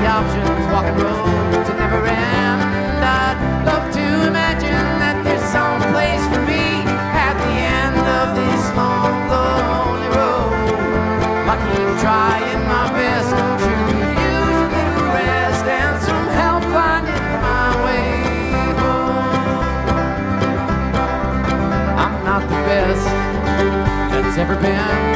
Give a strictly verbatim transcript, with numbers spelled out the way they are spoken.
Eight options, walking roads that never end. I'd love to imagine that there's some place for me at the end of this long, lonely road. I keep trying my best, sure could use a little rest and some help finding my way home. I'm not the best that's ever been.